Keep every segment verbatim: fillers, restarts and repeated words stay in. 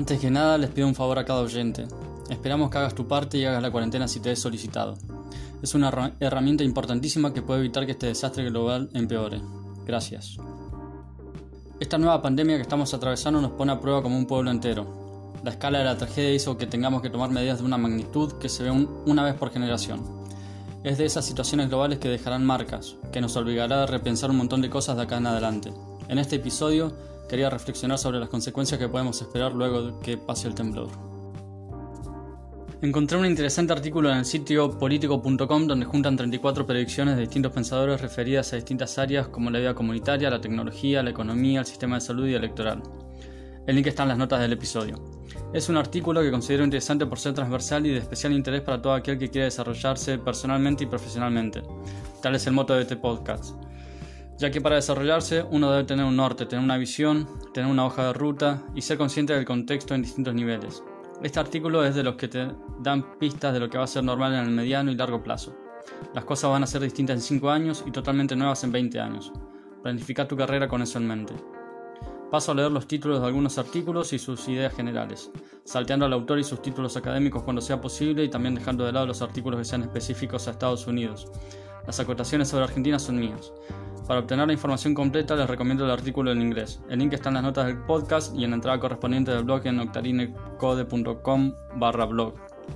Antes que nada, les pido un favor a cada oyente. Esperamos que hagas tu parte y hagas la cuarentena si te es solicitado. Es una herramienta importantísima que puede evitar que este desastre global empeore. Gracias. Esta nueva pandemia que estamos atravesando nos pone a prueba como un pueblo entero. La escala de la tragedia hizo que tengamos que tomar medidas de una magnitud que se ve un, una vez por generación. Es de esas situaciones globales que dejarán marcas, que nos obligará a repensar un montón de cosas de acá en adelante. En este episodio quería reflexionar sobre las consecuencias que podemos esperar luego de que pase el temblor. Encontré un interesante artículo en el sitio político punto com donde juntan treinta y cuatro predicciones de distintos pensadores referidas a distintas áreas como la vida comunitaria, la tecnología, la economía, el sistema de salud y electoral. El link está en las notas del episodio. Es un artículo que considero interesante por ser transversal y de especial interés para todo aquel que quiera desarrollarse personalmente y profesionalmente. Tal es el moto de este podcast. Ya que para desarrollarse uno debe tener un norte, tener una visión, tener una hoja de ruta y ser consciente del contexto en distintos niveles. Este artículo es de los que te dan pistas de lo que va a ser normal en el mediano y largo plazo. Las cosas van a ser distintas en cinco años y totalmente nuevas en veinte años. Planifica tu carrera con eso en mente. Paso a leer los títulos de algunos artículos y sus ideas generales, salteando al autor y sus títulos académicos cuando sea posible y también dejando de lado los artículos que sean específicos a Estados Unidos. Las acotaciones sobre Argentina son mías. Para obtener la información completa les recomiendo el artículo en inglés. El link está en las notas del podcast y en la entrada correspondiente del blog en octarinecode punto com barra blog.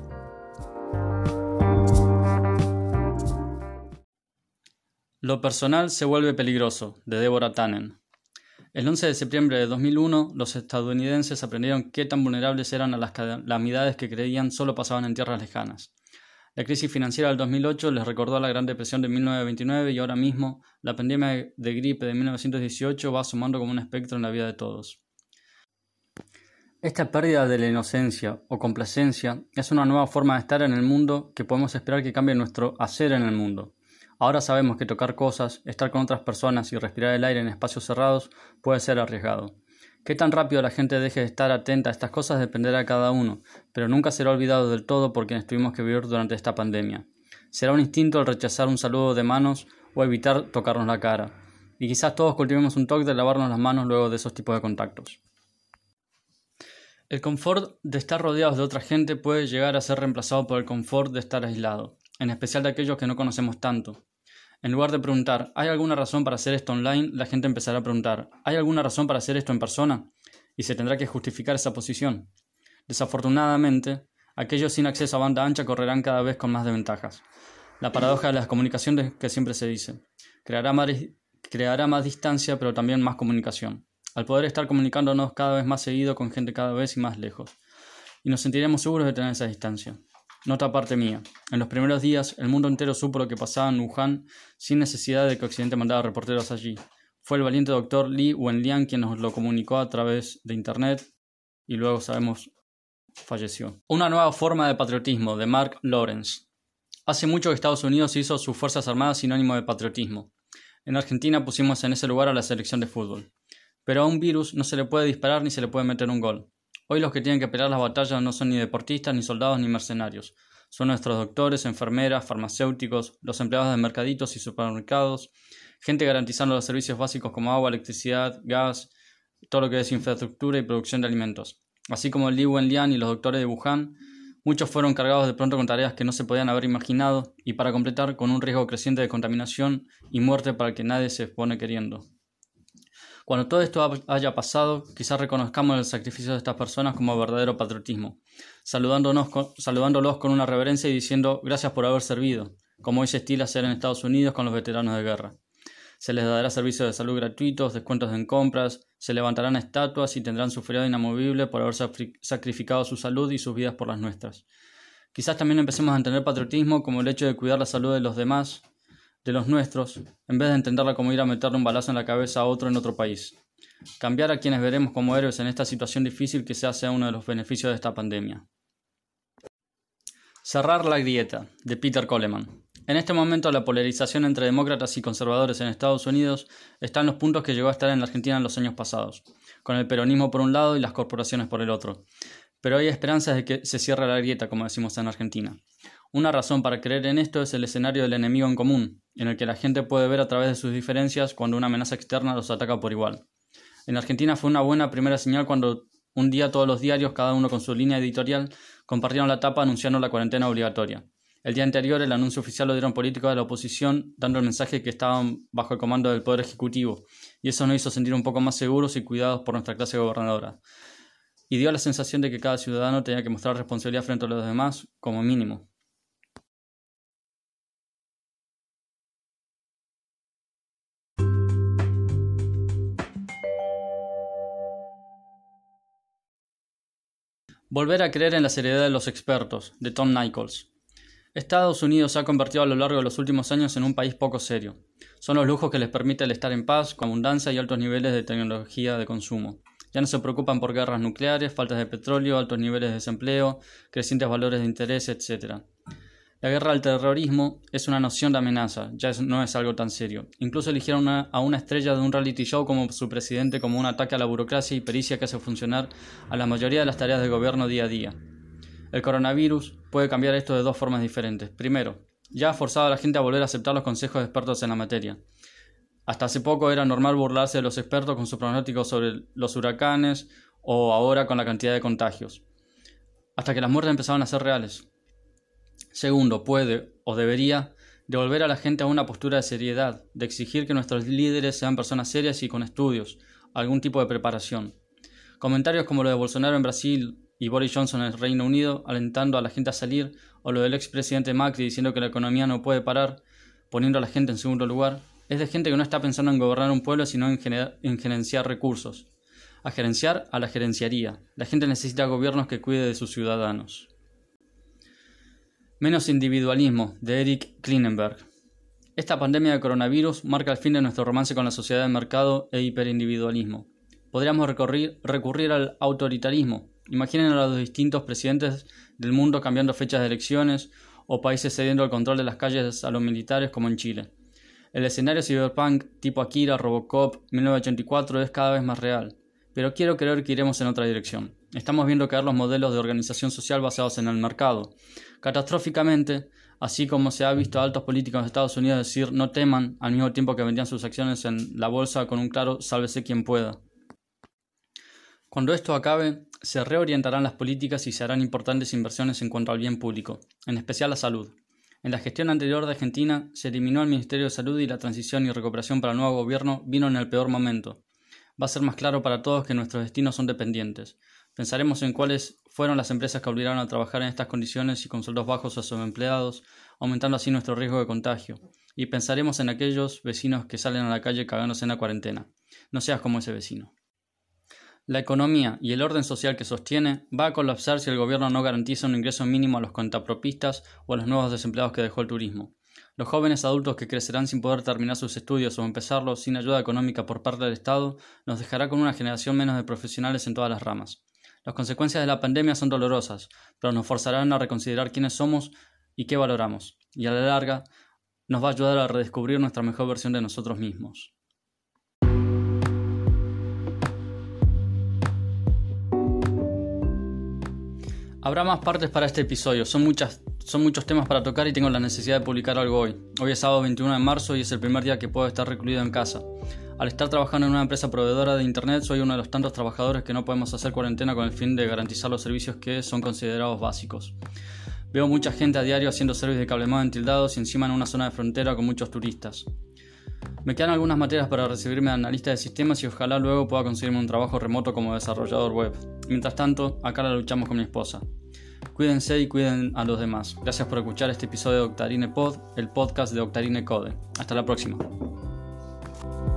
Lo personal se vuelve peligroso, de Deborah Tannen. El once de septiembre de dos mil uno, los estadounidenses aprendieron qué tan vulnerables eran a las calamidades que creían solo pasaban en tierras lejanas. La crisis financiera del dos mil ocho les recordó a la Gran Depresión de mil novecientos veintinueve y ahora mismo la pandemia de gripe de mil novecientos dieciocho va asomando como un espectro en la vida de todos. Esta pérdida de la inocencia o complacencia es una nueva forma de estar en el mundo que podemos esperar que cambie nuestro hacer en el mundo. Ahora sabemos que tocar cosas, estar con otras personas y respirar el aire en espacios cerrados puede ser arriesgado. Qué tan rápido la gente deje de estar atenta a estas cosas dependerá de cada uno, pero nunca será olvidado del todo por quienes tuvimos que vivir durante esta pandemia. Será un instinto el rechazar un saludo de manos o evitar tocarnos la cara. Y quizás todos cultivemos un toque de lavarnos las manos luego de esos tipos de contactos. El confort de estar rodeados de otra gente puede llegar a ser reemplazado por el confort de estar aislado, en especial de aquellos que no conocemos tanto. En lugar de preguntar, ¿hay alguna razón para hacer esto online?, la gente empezará a preguntar, ¿hay alguna razón para hacer esto en persona? Y se tendrá que justificar esa posición. Desafortunadamente, aquellos sin acceso a banda ancha correrán cada vez con más desventajas. La paradoja de la comunicación que siempre se dice. Creará más, creará más distancia, pero también más comunicación. Al poder estar comunicándonos cada vez más seguido con gente cada vez y más lejos. Y nos sentiremos seguros de tener esa distancia. Nota aparte mía. En los primeros días, el mundo entero supo lo que pasaba en Wuhan sin necesidad de que Occidente mandara reporteros allí. Fue el valiente doctor Li Wenliang quien nos lo comunicó a través de internet y luego sabemos falleció. Una nueva forma de patriotismo, de Mark Lawrence. Hace mucho que Estados Unidos hizo sus Fuerzas Armadas sinónimo de patriotismo. En Argentina pusimos en ese lugar a la selección de fútbol. Pero a un virus no se le puede disparar ni se le puede meter un gol. Hoy los que tienen que pelear las batallas no son ni deportistas, ni soldados, ni mercenarios. Son nuestros doctores, enfermeras, farmacéuticos, los empleados de mercaditos y supermercados, gente garantizando los servicios básicos como agua, electricidad, gas, todo lo que es infraestructura y producción de alimentos. Así como Li Wenliang y los doctores de Wuhan, muchos fueron cargados de pronto con tareas que no se podían haber imaginado y para completar con un riesgo creciente de contaminación y muerte para el que nadie se expone queriendo. Cuando todo esto haya pasado, quizás reconozcamos el sacrificio de estas personas como verdadero patriotismo, saludándonos con, saludándolos con una reverencia y diciendo gracias por haber servido, como hoy se estila hacer en Estados Unidos con los veteranos de guerra. Se les dará servicios de salud gratuitos, descuentos en compras, se levantarán estatuas y tendrán su feriado inamovible por haber sacrificado su salud y sus vidas por las nuestras. Quizás también empecemos a entender patriotismo como el hecho de cuidar la salud de los demás, de los nuestros, en vez de entenderla como ir a meterle un balazo en la cabeza a otro en otro país. Cambiar a quienes veremos como héroes en esta situación difícil quizás sea uno de los beneficios de esta pandemia. Cerrar la grieta, de Peter Coleman. En este momento la polarización entre demócratas y conservadores en Estados Unidos está en los puntos que llegó a estar en la Argentina en los años pasados, con el peronismo por un lado y las corporaciones por el otro. Pero hay esperanzas de que se cierre la grieta, como decimos en Argentina. Una razón para creer en esto es el escenario del enemigo en común, en el que la gente puede ver a través de sus diferencias cuando una amenaza externa los ataca por igual. En Argentina fue una buena primera señal cuando Un día todos los diarios, cada uno con su línea editorial, compartieron la tapa anunciando la cuarentena obligatoria. El día anterior el anuncio oficial lo dieron políticos de la oposición, dando el mensaje de que estaban bajo el comando del Poder Ejecutivo, y eso nos hizo sentir un poco más seguros y cuidados por nuestra clase gobernadora. Y dio la sensación de que cada ciudadano tenía que mostrar responsabilidad frente a los demás, como mínimo. Volver a creer en la seriedad de los expertos, de Tom Nichols. Estados Unidos se ha convertido a lo largo de los últimos años en un país poco serio. Son los lujos que les permite el estar en paz, con abundancia y altos niveles de tecnología de consumo. Ya no se preocupan por guerras nucleares, faltas de petróleo, altos niveles de desempleo, crecientes valores de interés, etcétera. La guerra al terrorismo es una noción de amenaza, ya es, no es algo tan serio. Incluso eligieron una, a una estrella de un reality show como su presidente como un ataque a la burocracia y pericia que hace funcionar a la mayoría de las tareas del gobierno día a día. El coronavirus puede cambiar esto de dos formas diferentes. Primero, ya ha forzado a la gente a volver a aceptar los consejos de expertos en la materia. Hasta hace poco era normal burlarse de los expertos con sus pronósticos sobre los huracanes o ahora con la cantidad de contagios. Hasta que las muertes empezaron a ser reales. Segundo, puede o debería devolver a la gente a una postura de seriedad, de exigir que nuestros líderes sean personas serias y con estudios, algún tipo de preparación. Comentarios como lo de Bolsonaro en Brasil y Boris Johnson en el Reino Unido alentando a la gente a salir, o lo del expresidente Macri diciendo que la economía no puede parar, poniendo a la gente en segundo lugar, es de gente que no está pensando en gobernar un pueblo sino en, gener- en gerenciar recursos. A gerenciar a la gerenciaría. La gente necesita gobiernos que cuide de sus ciudadanos. Menos individualismo, de Eric Klinenberg. Esta pandemia de coronavirus marca el fin de nuestro romance con la sociedad de mercado e hiperindividualismo. Podríamos recurrir, recurrir al autoritarismo. Imaginen a los distintos presidentes del mundo cambiando fechas de elecciones o países cediendo el control de las calles a los militares como en Chile. El escenario cyberpunk tipo Akira, Robocop, mil novecientos ochenta y cuatro es cada vez más real, pero quiero creer que iremos en otra dirección. Estamos viendo caer los modelos de organización social basados en el mercado. Catastróficamente, así como se ha visto a altos políticos de Estados Unidos decir no teman al mismo tiempo que vendían sus acciones en la bolsa con un claro sálvese quien pueda. Cuando esto acabe, se reorientarán las políticas y se harán importantes inversiones en cuanto al bien público, en especial la salud. En la gestión anterior de Argentina se eliminó el Ministerio de Salud y la transición y recuperación para el nuevo gobierno vino en el peor momento. Va a ser más claro para todos que nuestros destinos son dependientes. Pensaremos en cuáles fueron las empresas que obligaron a trabajar en estas condiciones y con sueldos bajos a sus empleados, aumentando así nuestro riesgo de contagio. Y pensaremos en aquellos vecinos que salen a la calle cagándose en la cuarentena. No seas como ese vecino. La economía y el orden social que sostiene va a colapsar si el gobierno no garantiza un ingreso mínimo a los cuentapropistas o a los nuevos desempleados que dejó el turismo. Los jóvenes adultos que crecerán sin poder terminar sus estudios o empezarlos sin ayuda económica por parte del Estado nos dejará con una generación menos de profesionales en todas las ramas. Las consecuencias de la pandemia son dolorosas, pero nos forzarán a reconsiderar quiénes somos y qué valoramos, y a la larga nos va a ayudar a redescubrir nuestra mejor versión de nosotros mismos. Habrá más partes para este episodio, son, muchas, son muchos temas para tocar y tengo la necesidad de publicar algo hoy. Hoy es sábado veintiuno de marzo y es el primer día que puedo estar recluido en casa. Al estar trabajando en una empresa proveedora de internet, soy uno de los tantos trabajadores que no podemos hacer cuarentena con el fin de garantizar los servicios que son considerados básicos. Veo mucha gente a diario haciendo servicios de cablemado en Tildados y encima en una zona de frontera con muchos turistas. Me quedan algunas materias para recibirme de analista de sistemas y ojalá luego pueda conseguirme un trabajo remoto como desarrollador web. Mientras tanto, acá la luchamos con mi esposa. Cuídense y cuiden a los demás. Gracias por escuchar este episodio de Octarine Pod, el podcast de Octarine Code. Hasta la próxima.